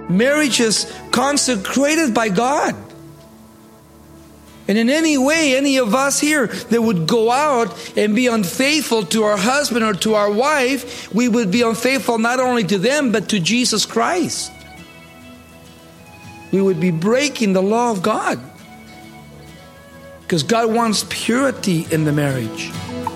Marriage is consecrated by God. And in any way, any of us here that would go out and be unfaithful to our husband or to our wife, we would be unfaithful not only to them, but to Jesus Christ. We would be breaking the law of God. Because God wants purity in the marriage.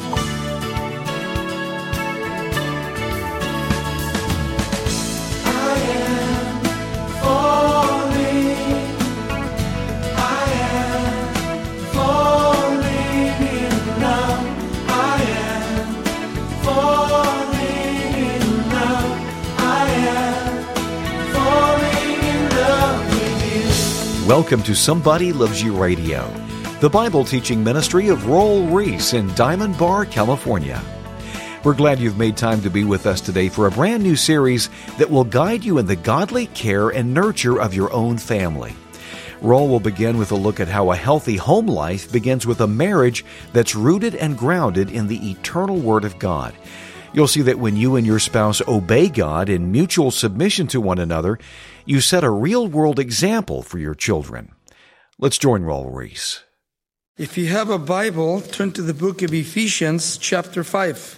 Welcome to Somebody Loves You Radio, the Bible teaching ministry of Roel Reese in Diamond Bar, California. We're glad you've made time to be with us today for a brand new series that will guide you in the godly care and nurture of your own family. Roel will begin with a look at how a healthy home life begins with a marriage that's rooted and grounded in the eternal Word of God. You'll see that when you and your spouse obey God in mutual submission to one another, you set a real-world example for your children. Let's join Roel Reese. If you have a Bible, turn to the book of Ephesians, chapter 5.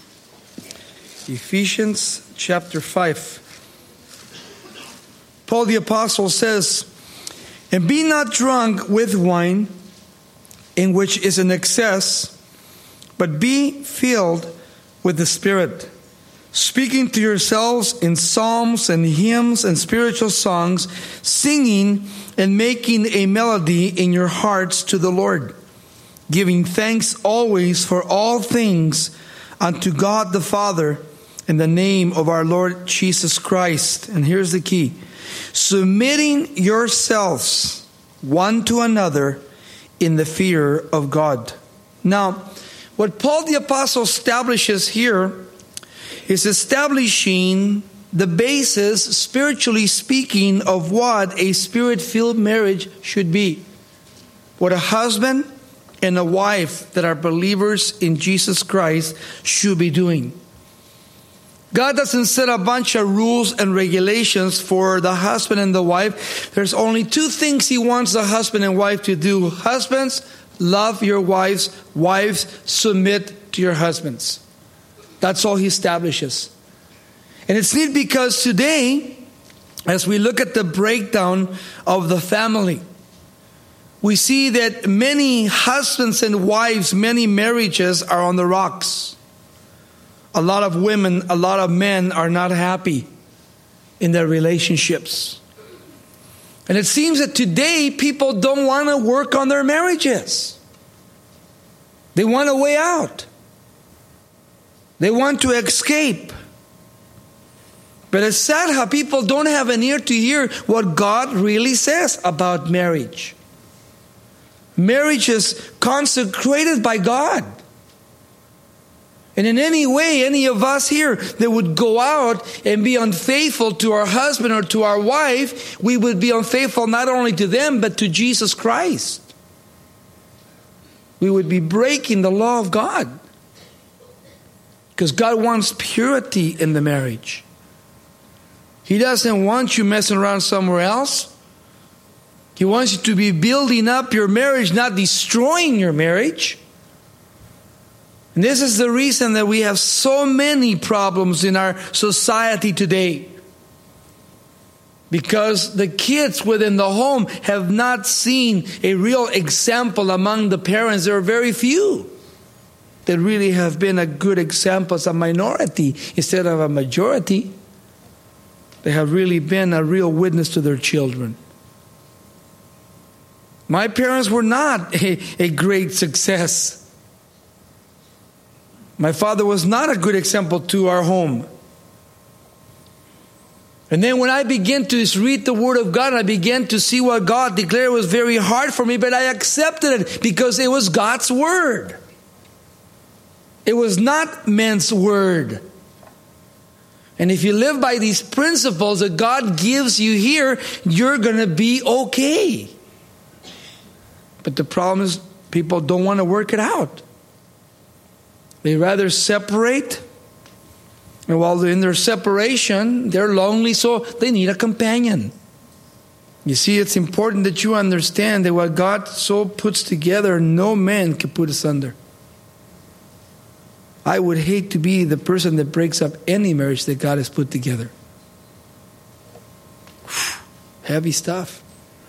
Ephesians, chapter 5. Paul the Apostle says, "And be not drunk with wine, in which is an excess, but be filled with the Spirit, speaking to yourselves in psalms and hymns and spiritual songs, singing and making a melody in your hearts to the Lord, giving thanks always for all things unto God the Father in the name of our Lord Jesus Christ." And here's the key: submitting yourselves one to another in the fear of God. Now, what Paul the Apostle establishes here is establishing the basis, spiritually speaking, of what a Spirit-filled marriage should be. What a husband and a wife that are believers in Jesus Christ should be doing. God doesn't set a bunch of rules and regulations for the husband and the wife. There's only two things He wants the husband and wife to do. Husbands, love your wives. Wives, submit to your husbands. That's all He establishes. And it's neat because today, as we look at the breakdown of the family, we see that many husbands and wives, many marriages are on the rocks. A lot of women, a lot of men are not happy in their relationships. And it seems that today people don't want to work on their marriages. They want a way out. They want to escape. But it's sad how people don't have an ear to hear what God really says about marriage. Marriage is consecrated by God. And in any way, any of us here that would go out and be unfaithful to our husband or to our wife, we would be unfaithful not only to them, but to Jesus Christ. We would be breaking the law of God. Because God wants purity in the marriage. He doesn't want you messing around somewhere else. He wants you to be building up your marriage, not destroying your marriage. And this is the reason that we have so many problems in our society today. Because the kids within the home have not seen a real example among the parents. There are very few that really have been a good example as a minority instead of a majority. They have really been a real witness to their children. My parents were not a great success. My father was not a good example to our home. And then when I began to read the Word of God, I began to see what God declared, was very hard for me, but I accepted it because it was God's Word. It was not man's word. And if you live by these principles that God gives you here, you're going to be okay. But the problem is people don't want to work it out. They rather separate And while they're in their separation, they're lonely, so they need a companion. You see, it's important that you understand that what God so puts together, no man can put asunder. I would hate to be the person that breaks up any marriage that God has put together. Heavy stuff.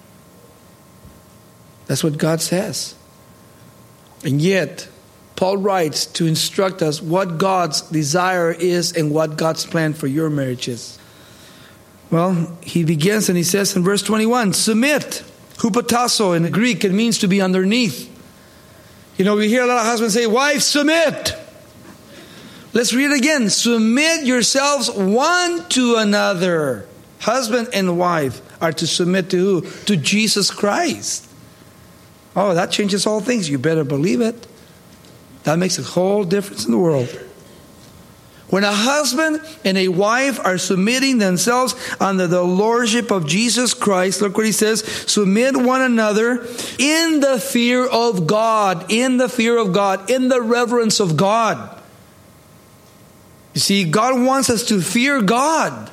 That's what God says. And yet, Paul writes to instruct us what God's desire is and what God's plan for your marriage is. Well, he begins and he says in verse 21, submit. Hupotasso in the Greek, it means to be underneath. You know, we hear a lot of husbands say, wife, submit. Let's read it again. Submit yourselves one to another. Husband and wife are to submit to who? To Jesus Christ. Oh, that changes all things. You better believe it. That makes a whole difference in the world. When a husband and a wife are submitting themselves under the lordship of Jesus Christ, look what he says, submit one another in the fear of God, in the fear of God, in the reverence of God. You see, God wants us to fear God.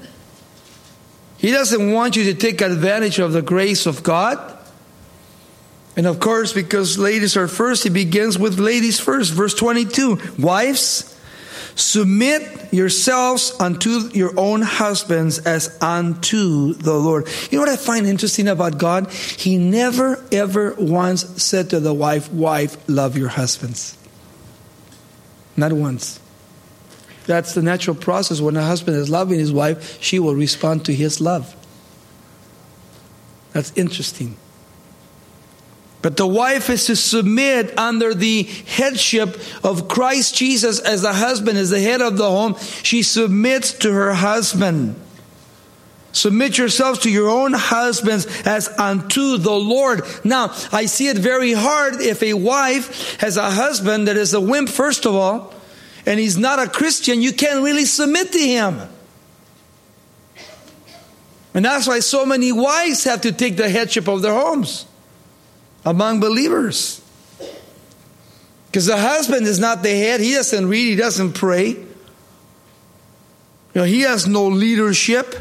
He doesn't want you to take advantage of the grace of God. And of course, because ladies are first, he begins with ladies first. Verse 22, wives, submit yourselves unto your own husbands as unto the Lord. You know what I find interesting about God? He never ever once said to the wife, love your husbands. Not once. That's the natural process. When a husband is loving his wife, she will respond to his love. That's interesting. But the wife is to submit under the headship of Christ Jesus as the husband is the head of the home. She submits to her husband. Submit yourselves to your own husbands as unto the Lord. Now, I see it very hard if a wife has a husband that is a wimp, first of all, and he's not a Christian. You can't really submit to him. And that's why so many wives have to take the headship of their homes among believers. Because the husband is not the head. He doesn't read. He doesn't pray. You know, he has no leadership.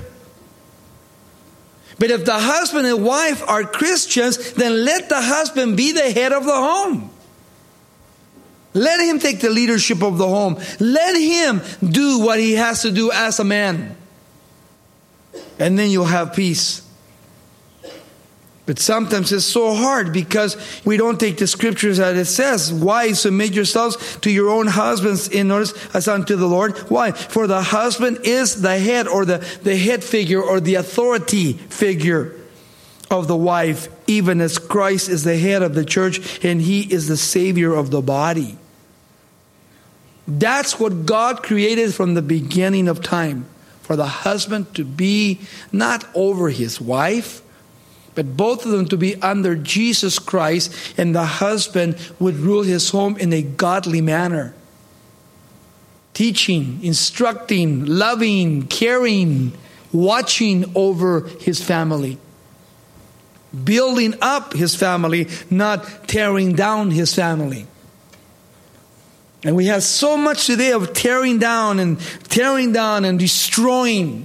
But if the husband and wife are Christians, then let the husband be the head of the home. Let him take the leadership of the home. Let him do what he has to do as a man. And then you'll have peace. But sometimes it's so hard because we don't take the scriptures as it says. Wives, submit yourselves to your own husbands in order as unto the Lord. Why? For the husband is the head, or the head figure, or the authority figure of the wife, even as Christ is the head of the church and he is the Savior of the body. That's what God created from the beginning of time. For the husband to be not over his wife, but both of them to be under Jesus Christ, and the husband would rule his home in a godly manner. Teaching, instructing, loving, caring, watching over his family. Building up his family, not tearing down his family. And we have so much today of tearing down and destroying.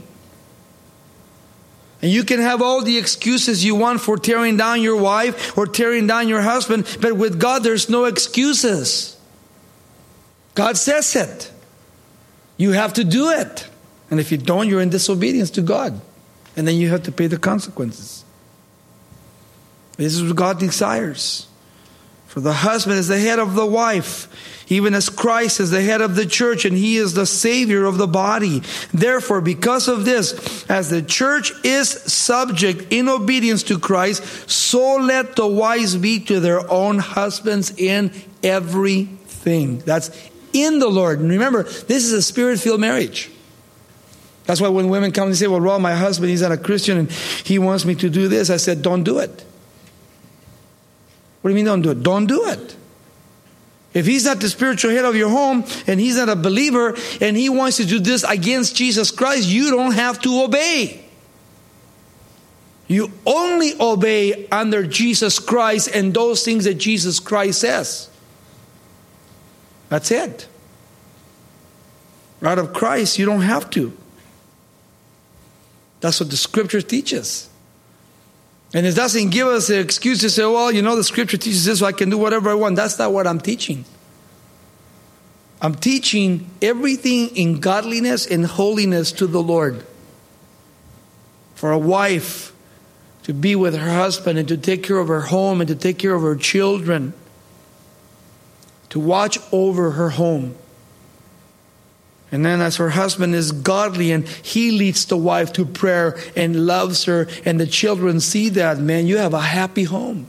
And you can have all the excuses you want for tearing down your wife or tearing down your husband, but with God there's no excuses. God says it. You have to do it. And if you don't, you're in disobedience to God. And then you have to pay the consequences. This is what God desires. For the husband is the head of the wife, even as Christ is the head of the church, and he is the Savior of the body. Therefore, because of this, as the church is subject in obedience to Christ, so let the wives be to their own husbands in everything. That's in the Lord. And remember, this is a spirit-filled marriage. That's why when women come and say, well, my husband, he's not a Christian and he wants me to do this, I said, don't do it. What do you mean don't do it? Don't do it. If he's not the spiritual head of your home and he's not a believer and he wants to do this against Jesus Christ, you don't have to obey. You only obey under Jesus Christ and those things that Jesus Christ says. That's it. Out of Christ, you don't have to. That's what the Scripture teaches. And it doesn't give us the excuse to say, well, the Scripture teaches this, so I can do whatever I want. That's not what I'm teaching. I'm teaching everything in godliness and holiness to the Lord. For a wife to be with her husband and to take care of her home and to take care of her children. To watch over her home. And then as her husband is godly and he leads the wife to prayer and loves her and the children see that, man, you have a happy home.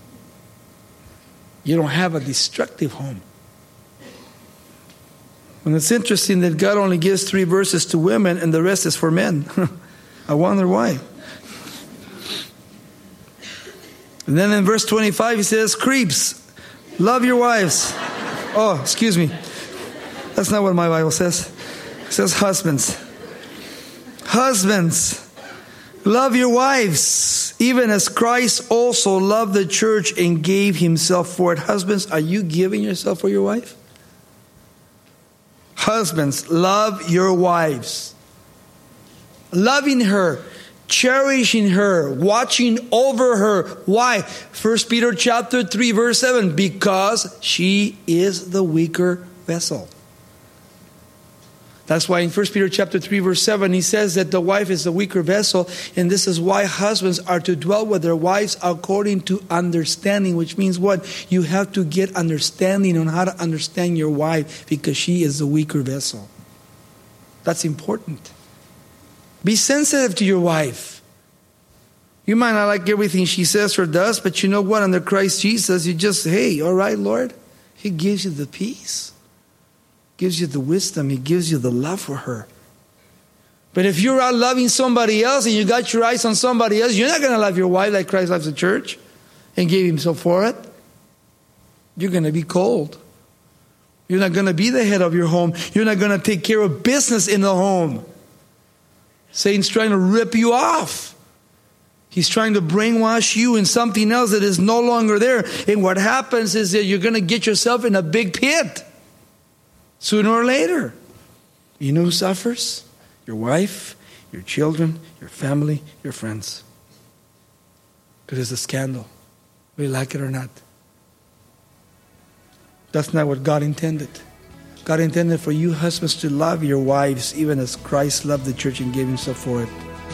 You don't have a destructive home. And it's interesting that God only gives 3 verses to women and the rest is for men. I wonder why. And then in verse 25 he says, creeps, love your wives. Oh, excuse me. That's not what my Bible says. It says husbands. Husbands, love your wives, even as Christ also loved the church and gave himself for it. Husbands, are you giving yourself for your wife? Husbands, love your wives. Loving her, cherishing her, watching over her. Why? 1 Peter chapter 3 verse 7. Because she is the weaker vessel. That's why in 1 Peter chapter 3 verse 7 he says that the wife is the weaker vessel, and this is why husbands are to dwell with their wives according to understanding, which means what? You have to get understanding on how to understand your wife because she is the weaker vessel. That's important. Be sensitive to your wife. You might not like everything she says or does, but you know what? Under Christ Jesus, you just, hey, all right, Lord. He gives you the peace. Gives you the wisdom. He gives you the love for her. But if you're out loving somebody else and you got your eyes on somebody else, you're not going to love your wife like Christ loves the church and gave himself for it. You're going to be cold. You're not going to be the head of your home. You're not going to take care of business in the home. Satan's trying to rip you off. He's trying to brainwash you in something else that is no longer there. And what happens is that you're going to get yourself in a big pit. Sooner or later. You know who suffers? Your wife, your children, your family, your friends. Because it's a scandal. Whether you like it or not. That's not what God intended. God intended for you husbands to love your wives even as Christ loved the church and gave himself for it.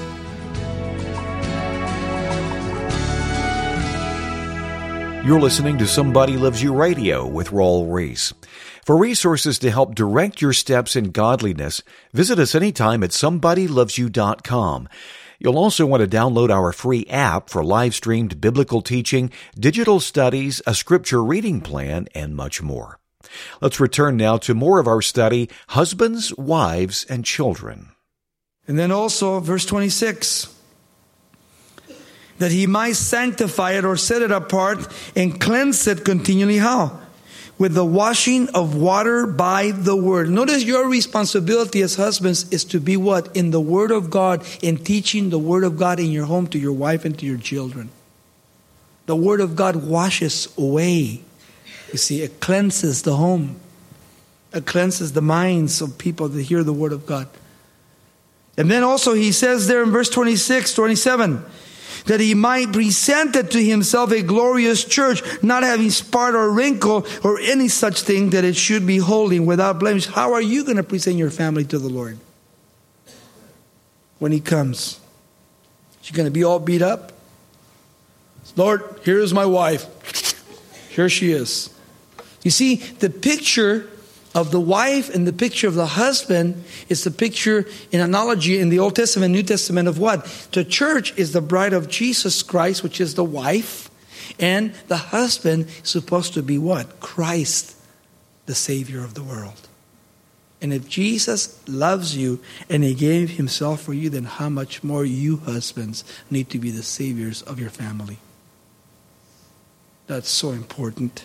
You're listening to Somebody Loves You Radio with Raul Ries. For resources to help direct your steps in godliness, visit us anytime at somebodylovesyou.com. You'll also want to download our free app for live-streamed biblical teaching, digital studies, a scripture reading plan, and much more. Let's return now to more of our study, Husbands, Wives, and Children. And then also, verse 26, that he might sanctify it or set it apart and cleanse it continually. How? With the washing of water by the word. Notice your responsibility as husbands is to be what? In the word of God, in teaching the word of God in your home to your wife and to your children. The word of God washes away. You see, it cleanses the home. It cleanses the minds of people that hear the word of God. And then also he says there in verse 26, 27, that he might present it to himself a glorious church, not having spot or wrinkle or any such thing, that it should be holy without blemish. How are you going to present your family to the Lord when he comes? She's going to be all beat up? Lord, here is my wife. Here she is. You see, the picture of the wife and the picture of the husband is the picture, in analogy in the Old Testament, New Testament, of what? The church is the bride of Jesus Christ, which is the wife. And the husband is supposed to be what? Christ, the Savior of the world. And if Jesus loves you and he gave himself for you, then how much more you husbands need to be the saviors of your family. That's so important.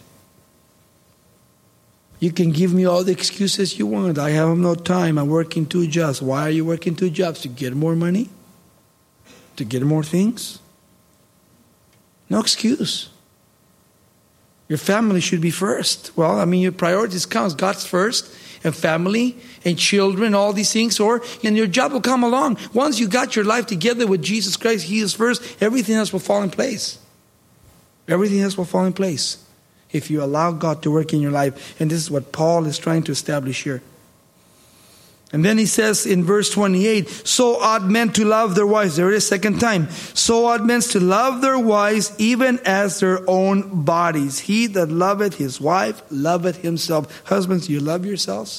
You can give me all the excuses you want. I have no time. I'm working 2 jobs. Why are you working 2 jobs? To get more money? To get more things? No excuse. Your family should be first. Well, your priorities count. God's first. and family and children, all these things, and your job will come along. Once you got your life together with Jesus Christ, He is first, everything else will fall in place. Everything else will fall in place if you allow God to work in your life. And this is what Paul is trying to establish here. And then he says in verse 28, so ought men to love their wives. There it is, second time. So ought men to love their wives even as their own bodies. He that loveth his wife loveth himself. Husbands, do you love yourselves?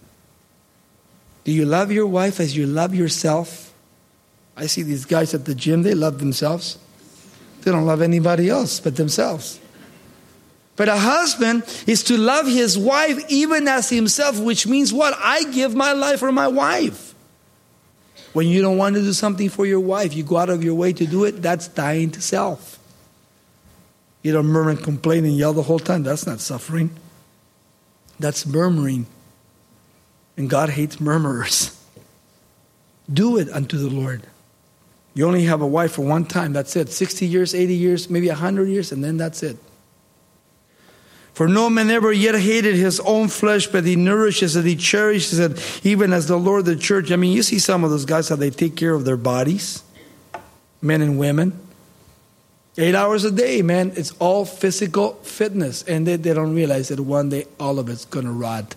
Do you love your wife as you love yourself? I see these guys at the gym, they love themselves. They don't love anybody else but themselves. But a husband is to love his wife even as himself, which means what? I give my life for my wife. When you don't want to do something for your wife, you go out of your way to do it, that's dying to self. You don't murmur and complain and yell the whole time. That's not suffering. That's murmuring. And God hates murmurers. Do it unto the Lord. You only have a wife for one time, that's it. 60 years, 80 years, maybe 100 years, and then that's it. For no man ever yet hated his own flesh, but he nourishes it, he cherishes it, even as the Lord of the church. I mean, you see some of those guys, how they take care of their bodies, men and women. 8 hours a day, man. It's all physical fitness. And they don't realize that one day all of it's going to rot.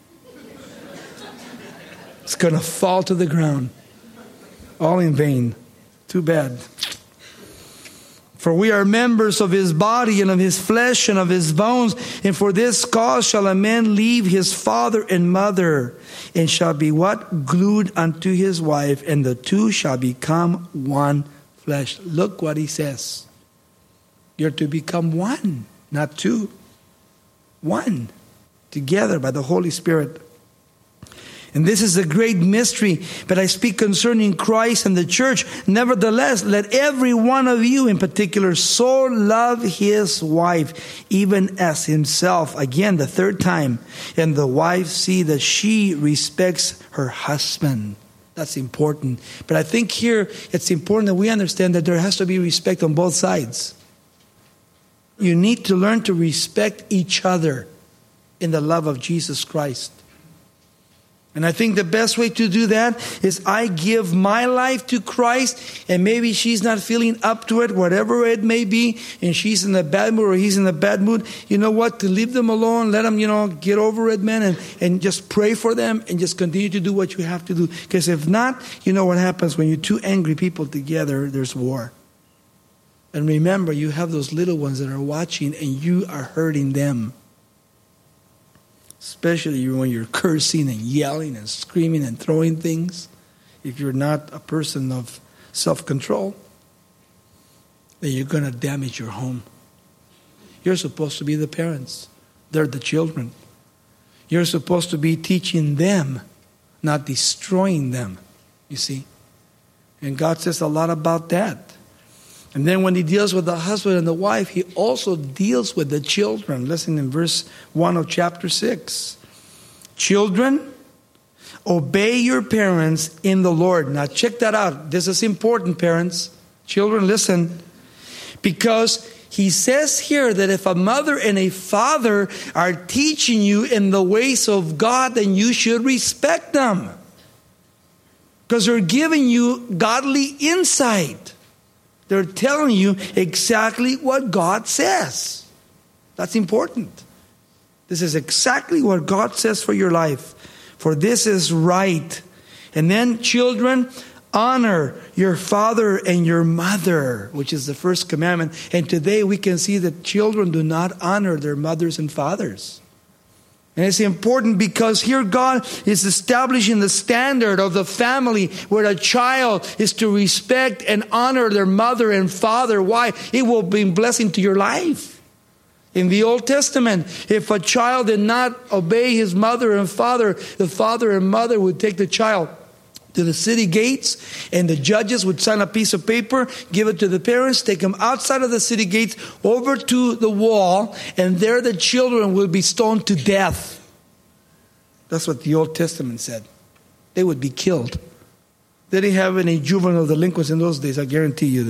It's going to fall to the ground. All in vain. Too bad. For we are members of His body and of His flesh and of His bones. And for this cause shall a man leave his father and mother, and shall be what? Glued unto his wife, and the two shall become one flesh. Look what he says. You're to become one, not two. One. Together by the Holy Spirit. And this is a great mystery, but I speak concerning Christ and the church. Nevertheless, let every one of you in particular so love his wife, even as himself. Again, the third time. And the wife see that she respects her husband. That's important. But I think here it's important that we understand that there has to be respect on both sides. You need to learn to respect each other in the love of Jesus Christ. And I think the best way to do that is I give my life to Christ, and maybe she's not feeling up to it, whatever it may be, and she's in a bad mood or he's in a bad mood. You know what? To leave them alone, let them, get over it, man, and just pray for them and just continue to do what you have to do. Because if not, you know what happens when you're two angry people together, there's war. And remember, you have those little ones that are watching and you are hurting them. Especially when you're cursing and yelling and screaming and throwing things. If you're not a person of self-control, then you're going to damage your home. You're supposed to be the parents. They're the children. You're supposed to be teaching them, not destroying them, you see. And God says a lot about that. And then when He deals with the husband and the wife, He also deals with the children. Listen in verse 1 of chapter 6. Children, obey your parents in the Lord. Now check that out. This is important, parents. Children, listen. Because He says here that if a mother and a father are teaching you in the ways of God, then you should respect them. Because they're giving you godly insight. They're telling you exactly what God says. That's important. This is exactly what God says for your life. For this is right. And then, children, honor your father and your mother, which is the first commandment. And today we can see that children do not honor their mothers and fathers. And it's important because here God is establishing the standard of the family where a child is to respect and honor their mother and father. Why? It will bring blessing to your life. In the Old Testament, if a child did not obey his mother and father, the father and mother would take the child to the city gates, and the judges would sign a piece of paper, give it to the parents, take them outside of the city gates, over to the wall, and there the children will be stoned to death. That's what the Old Testament said. They would be killed. They didn't have any juvenile delinquents in those days, I guarantee you.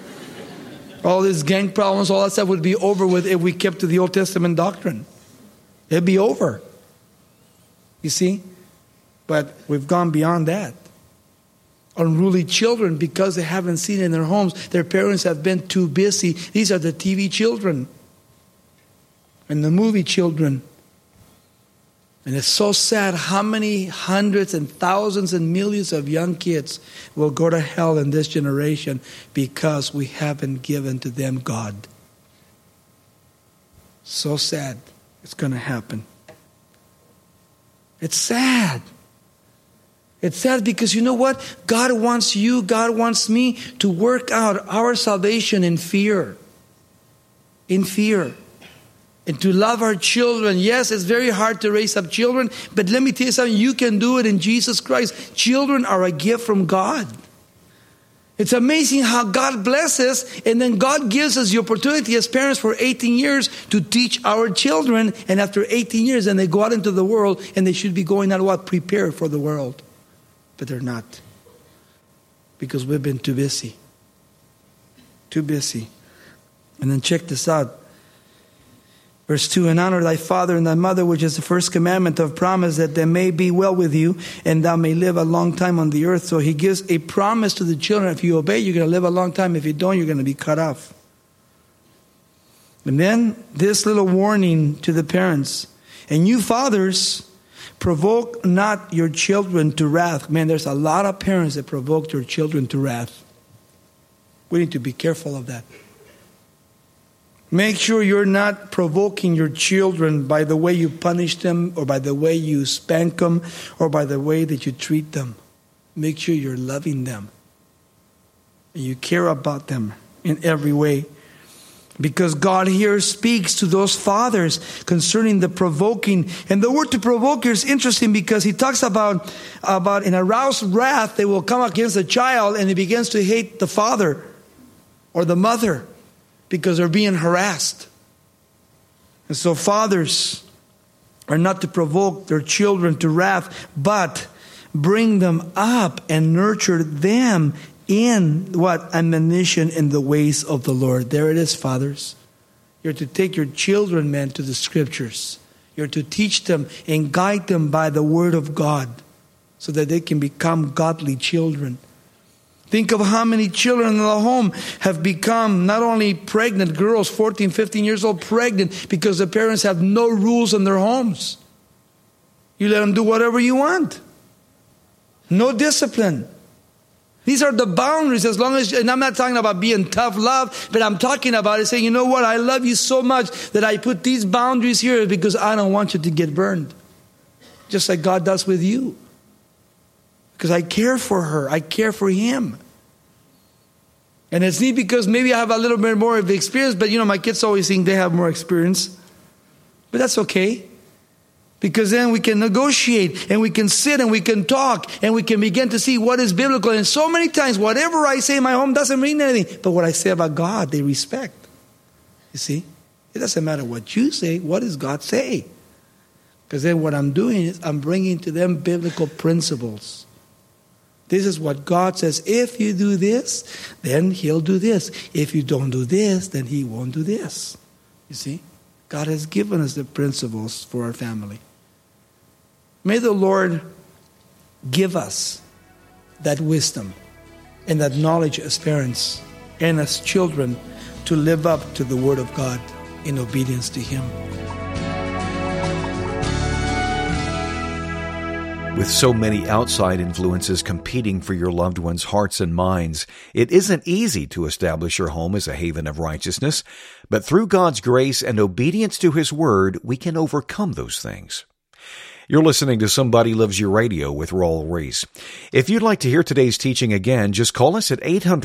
All these gang problems, all that stuff would be over with if we kept to the Old Testament doctrine. It'd be over. You see? But we've gone beyond that. Unruly children, because they haven't seen it in their homes, their parents have been too busy. These are the TV children and the movie children. And it's so sad how many hundreds and thousands and millions of young kids will go to hell in this generation because we haven't given to them God. So sad. It's going to happen. It's sad. It's sad because you know what? God wants you, God wants me to work out our salvation in fear. In fear. And to love our children. Yes, it's very hard to raise up children, but let me tell you something, you can do it in Jesus Christ. Children are a gift from God. It's amazing how God blesses, and then God gives us the opportunity as parents for 18 years to teach our children, and after 18 years, then they go out into the world, and they should be going out what? Prepared for the world. But they're not. Because we've been too busy. Too busy. And then check this out. Verse 2, and honor thy father and thy mother, which is the first commandment of promise, that they may be well with you, and thou may live a long time on the earth. So he gives a promise to the children. If you obey, you're going to live a long time. If you don't, you're going to be cut off. And then this little warning to the parents. And you fathers, provoke not your children to wrath. Man, there's a lot of parents that provoke their children to wrath. We need to be careful of that. Make sure you're not provoking your children by the way you punish them, or by the way you spank them, or by the way that you treat them. Make sure you're loving them. And you care about them in every way. Because God here speaks to those fathers concerning the provoking. And the word to provoke here is interesting because he talks about in aroused wrath, they will come against the child and he begins to hate the father or the mother because they're being harassed. And so fathers are not to provoke their children to wrath, but bring them up and nurture them in what? Admonition in the ways of the Lord. There it is, fathers. You're to take your children, men, to the scriptures. You're to teach them and guide them by the word of God so that they can become godly children. Think of how many children in the home have become not only pregnant girls, 14, 15 years old, pregnant because the parents have no rules in their homes. You let them do whatever you want. No discipline. These are the boundaries, as long as, and I'm not talking about being tough love, but I'm talking about it saying, you know what, I love you so much that I put these boundaries here because I don't want you to get burned. Just like God does with you. Because I care for her. I care for him. And it's neat because maybe I have a little bit more of experience, but you know, my kids always think they have more experience. But that's okay. Because then we can negotiate and we can sit and we can talk and we can begin to see what is biblical. And so many times, whatever I say in my home doesn't mean anything. But what I say about God, they respect. You see? It doesn't matter what you say. What does God say? Because then what I'm doing is I'm bringing to them biblical principles. This is what God says. If you do this, then he'll do this. If you don't do this, then he won't do this. You see? God has given us the principles for our family. May the Lord give us that wisdom and that knowledge as parents and as children to live up to the Word of God in obedience to him. With so many outside influences competing for your loved ones' hearts and minds, it isn't easy to establish your home as a haven of righteousness. But through God's grace and obedience to His Word, we can overcome those things. You're listening to Somebody Loves You Radio with Raul Ries. If you'd like to hear today's teaching again, just call us at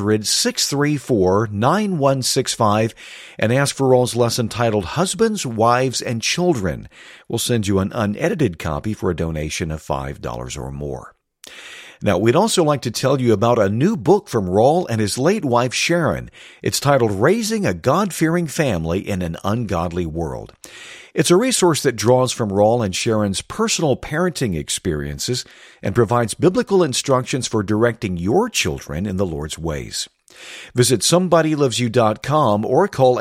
800-634-9165 and ask for Raul's lesson titled Husbands, Wives, and Children. We'll send you an unedited copy for a donation of $5 or more. Now, we'd also like to tell you about a new book from Raul and his late wife, Sharon. It's titled Raising a God-Fearing Family in an Ungodly World. It's a resource that draws from Raul and Sharon's personal parenting experiences and provides biblical instructions for directing your children in the Lord's ways. Visit SomebodyLovesYou.com or call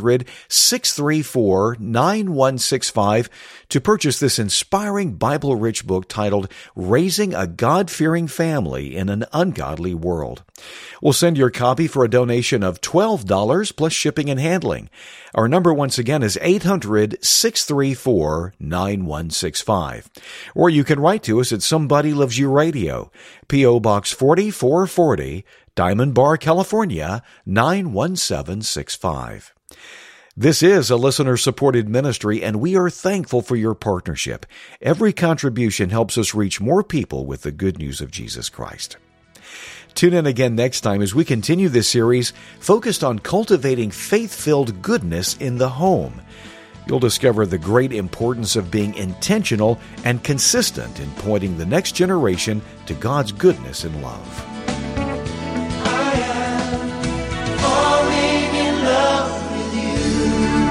800-634-9165 to purchase this inspiring Bible-rich book titled Raising a God-Fearing Family in an Ungodly World. We'll send your copy for a donation of $12 plus shipping and handling. Our number once again is 800-634-9165. Or you can write to us at Somebody Loves You Radio, P.O. Box 4440, Diamond Bar, California, 91765. This is a listener-supported ministry, and we are thankful for your partnership. Every contribution helps us reach more people with the good news of Jesus Christ. Tune in again next time as we continue this series focused on cultivating faith-filled goodness in the home. You'll discover the great importance of being intentional and consistent in pointing the next generation to God's goodness and love.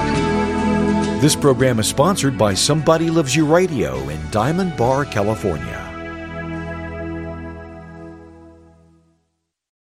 This program is sponsored by Somebody Loves You Radio in Diamond Bar, California.